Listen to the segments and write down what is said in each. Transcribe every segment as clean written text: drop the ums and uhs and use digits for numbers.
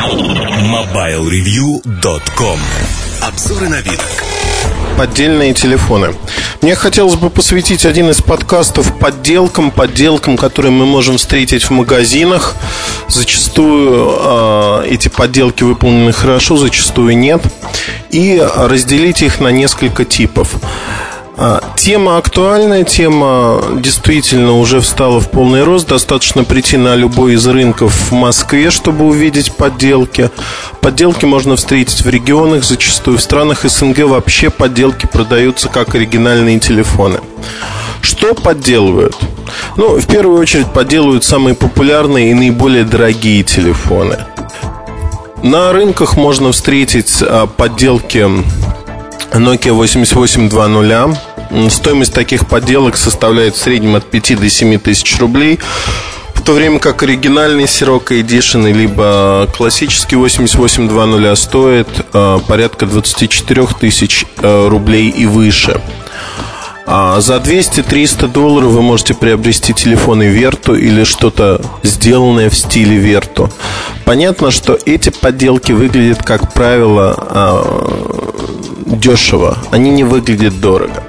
MobileReview.com. Обзоры новинок. Поддельные телефоны. Мне хотелось бы посвятить один из подкастов подделкам, которые мы можем встретить в магазинах. Зачастую эти подделки выполнены хорошо, зачастую нет. И разделить их на несколько типов. Тема актуальная, тема действительно уже встала в полный рост. Достаточно прийти на любой из рынков в Москве, чтобы увидеть подделки. Подделки можно встретить в регионах, зачастую в странах СНГ вообще подделки продаются как оригинальные телефоны. Что подделывают? В первую очередь подделывают самые популярные и наиболее дорогие телефоны. На рынках можно встретить подделки Nokia 8820. Стоимость таких подделок составляет в среднем от 5 до 7 тысяч рублей, в то время как оригинальный Sirocco Edition либо классический 8820 стоит порядка 24 тысяч рублей и выше. За $200-300 вы можете приобрести телефоны Vertu или что-то сделанное в стиле Vertu. Понятно, что эти подделки выглядят, как правило, дешево. Они не выглядят дорого.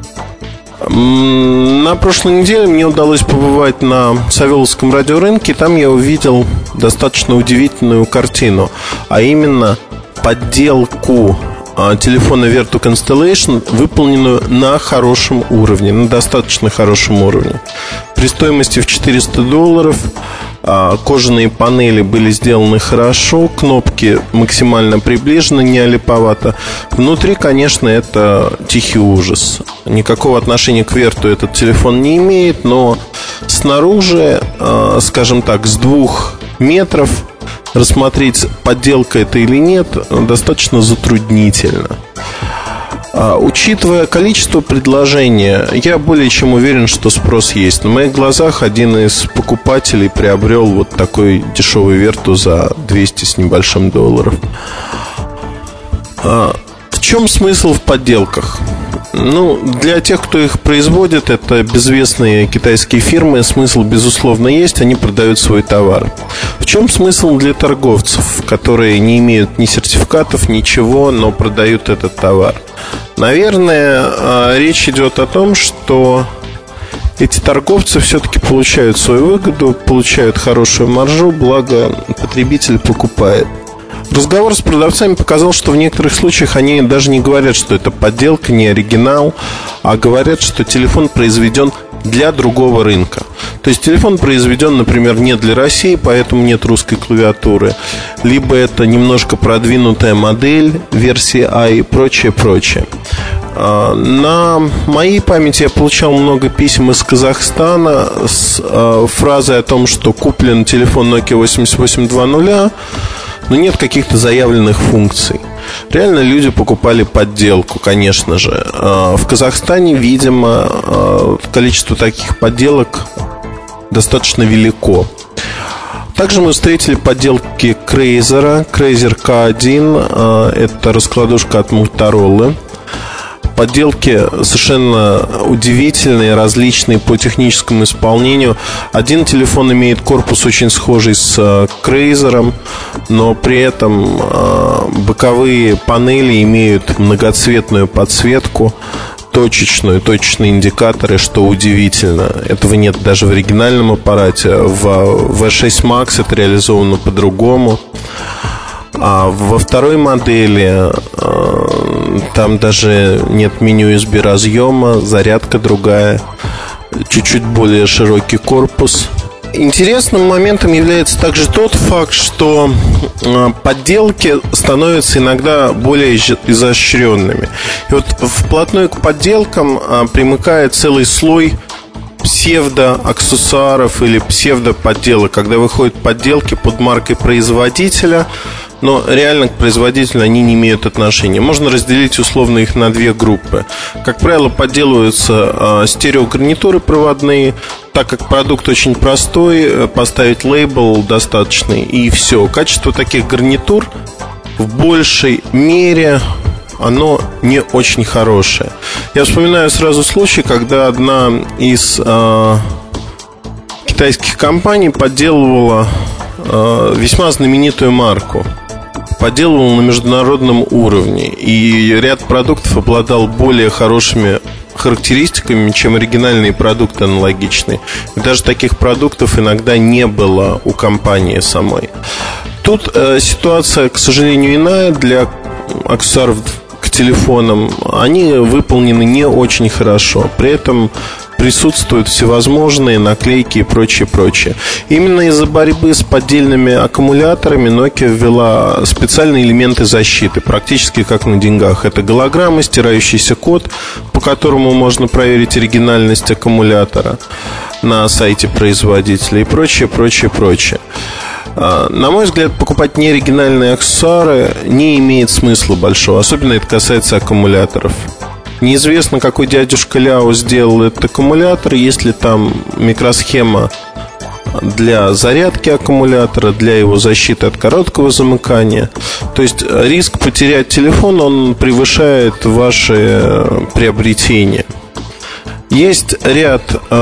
На прошлой неделе мне удалось побывать на Савеловском радиорынке. Там я увидел достаточно удивительную картину, а именно подделку телефона Vertu Constellation, выполненную на хорошем уровне, на достаточно хорошем уровне. При стоимости в $400 кожаные панели были сделаны хорошо, кнопки максимально приближены, не олиповато. Внутри, конечно, это тихий ужас. Никакого отношения к Vertu этот телефон не имеет, но снаружи, скажем так, с 2 метров рассмотреть, подделка это или нет, достаточно затруднительно. Учитывая количество предложения, я более чем уверен, что спрос есть. На моих глазах один из покупателей приобрел вот такой дешевый Vertu за 200 с небольшим долларов. В чем смысл в подделках? Для тех, кто их производит, это безвестные китайские фирмы, смысл, безусловно, есть, они продают свой товар. В чем смысл для торговцев, которые не имеют ни сертификатов, ничего, но продают этот товар? Наверное, речь идет о том, что эти торговцы все-таки получают свою выгоду, получают хорошую маржу, благо потребитель покупает. Разговор с продавцами показал, что в некоторых случаях они даже не говорят, что это подделка, не оригинал, а говорят, что телефон произведен для другого рынка. То есть телефон произведен, например, не для России, поэтому нет русской клавиатуры. Либо это немножко продвинутая модель, версии А и прочее. На моей памяти я получал много писем из Казахстана с фразой о том, что куплен телефон Nokia 8820, но нет каких-то заявленных функций. Реально люди покупали подделку, конечно же. В Казахстане, видимо, количество таких подделок достаточно велико. Также мы встретили подделки Razer K1. Это раскладушка от Motorola. Подделки совершенно удивительные, различные по техническому исполнению. Один телефон имеет корпус очень схожий с Razer, но при этом боковые панели имеют многоцветную подсветку, точечные индикаторы, что удивительно. Этого нет даже в оригинальном аппарате. В V6 Max это реализовано по-другому. А во второй модели там даже нет меню USB разъема, зарядка другая, чуть-чуть более широкий корпус. Интересным моментом является также тот факт, что подделки становятся иногда более изощренными. И вот вплотную к подделкам примыкает целый слой псевдоаксессуаров или псевдоподделок, когда выходят подделки под маркой производителя, но реально к производителю они не имеют отношения. Можно разделить условно их на 2 группы. Как правило, подделываются стереогарнитуры проводные. Так как продукт очень простой, поставить лейбл достаточный, и все. Качество таких гарнитур в большей мере оно не очень хорошее. Я вспоминаю сразу случай, когда одна из китайских компаний подделывала весьма знаменитую марку, подделывал на международном уровне, и ряд продуктов обладал более хорошими характеристиками, чем оригинальные продукты аналогичные. И даже таких продуктов иногда не было у компании самой. Тут ситуация, к сожалению, иная. Для аксессуаров к телефонам они выполнены не очень хорошо. При этом присутствуют всевозможные наклейки и прочее. Именно из-за борьбы с поддельными аккумуляторами Nokia ввела специальные элементы защиты, практически как на деньгах. Это голограмма, стирающийся код, по которому можно проверить оригинальность аккумулятора на сайте производителя и прочее. На мой взгляд, покупать неоригинальные аксессуары не имеет смысла большого. Особенно это касается аккумуляторов. Неизвестно, какой дядюшка Ляо сделал этот аккумулятор. Есть ли там микросхема для зарядки аккумулятора, для его защиты от короткого замыкания. То есть риск потерять телефон, он превышает ваши приобретения. Есть ряд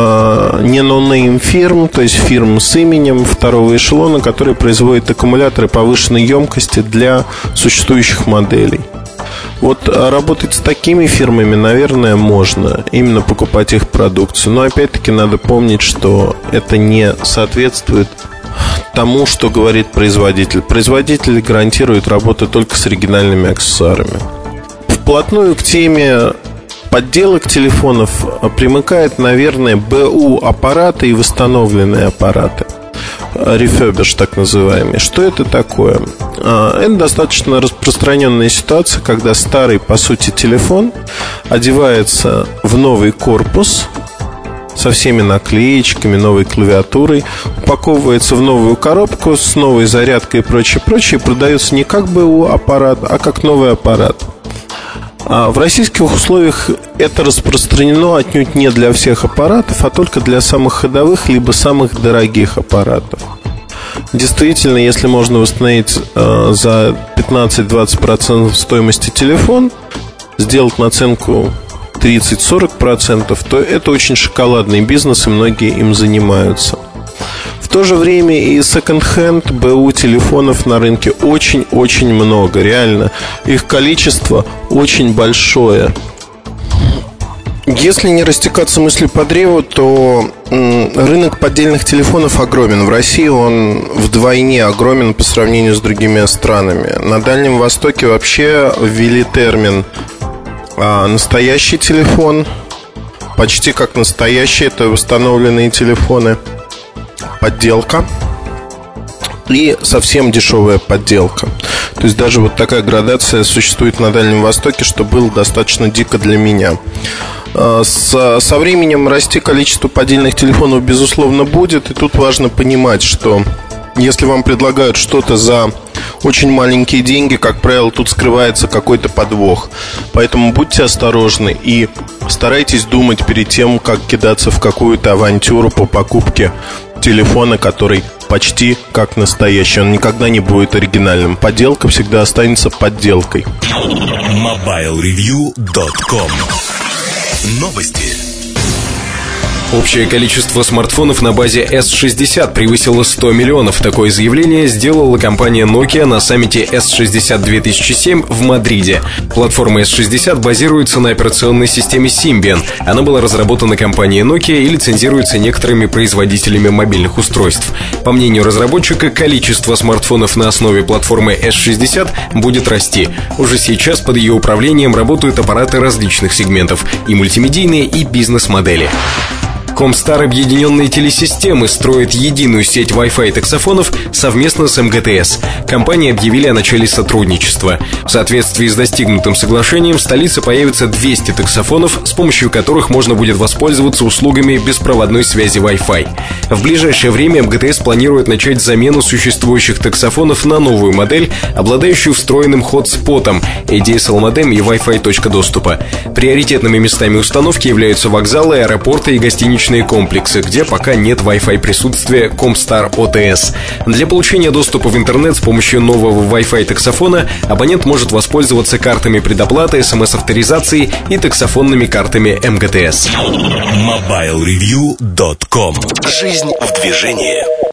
не ноунейм фирм, то есть фирм с именем второго эшелона, которые производят аккумуляторы повышенной емкости для существующих моделей. Вот работать с такими фирмами, наверное, можно. Именно покупать их продукцию. Но опять-таки надо помнить, что это не соответствует тому, что говорит производитель. Производитель гарантирует работу только с оригинальными аксессуарами. Вплотную к теме подделок телефонов примыкает, наверное, БУ аппараты и восстановленные аппараты. Refurbished, так называемый. Что это такое? Это достаточно распространенная ситуация, когда старый, по сути, телефон одевается в новый корпус со всеми наклеечками, новой клавиатурой, упаковывается в новую коробку с новой зарядкой и прочее, и продается не как БУ аппарат, а как новый аппарат. В российских условиях это распространено отнюдь не для всех аппаратов, а только для самых ходовых либо самых дорогих аппаратов. Действительно, если можно восстановить за 15-20% стоимости телефон, сделать наценку 30-40%, то это очень шоколадный бизнес, и многие им занимаются. В то же время и секонд-хенд БУ телефонов на рынке очень-очень много. Реально, их количество очень большое. Если не растекаться мыслью по древу, то рынок поддельных телефонов огромен. В России он вдвойне огромен по сравнению с другими странами. На Дальнем Востоке вообще ввели термин «настоящий телефон». Почти как настоящие, это восстановленные телефоны. Подделка и совсем дешевая подделка. То есть даже вот такая градация существует на Дальнем Востоке, что было достаточно дико для меня. Со временем расти количество поддельных телефонов, безусловно, будет. И тут важно понимать, что если вам предлагают что-то за очень маленькие деньги, как правило, тут скрывается какой-то подвох. Поэтому будьте осторожны и старайтесь думать перед тем, как кидаться в какую-то авантюру по покупке телефона, который почти как настоящий. Он никогда не будет оригинальным. Подделка всегда останется подделкой. MobileReview.com. Новости. Общее количество смартфонов на базе S60 превысило 100 миллионов. Такое заявление сделала компания Nokia на саммите S60 2007 в Мадриде. Платформа S60 базируется на операционной системе Symbian. Она была разработана компанией Nokia и лицензируется некоторыми производителями мобильных устройств. По мнению разработчика, количество смартфонов на основе платформы S60 будет расти. Уже сейчас под ее управлением работают аппараты различных сегментов – и мультимедийные, и бизнес-модели. Комстар Объединенные телесистемы строит единую сеть Wi-Fi таксофонов совместно с МГТС. Компании объявили о начале сотрудничества. В соответствии с достигнутым соглашением в столице появится 200 таксофонов, с помощью которых можно будет воспользоваться услугами беспроводной связи Wi-Fi. В ближайшее время МГТС планирует начать замену существующих таксофонов на новую модель, обладающую встроенным хотспотом, ADSL-модем и Wi-Fi точка доступа. Приоритетными местами установки являются вокзалы, аэропорты и гостиничные комплексы, где пока нет Wi-Fi присутствия Комстар ОТС. Для получения доступа в интернет с помощью нового Wi-Fi таксофона абонент может воспользоваться картами предоплаты, СМС-авторизации и таксофонными картами МГТС. MobileReview.com. Жизнь в движении.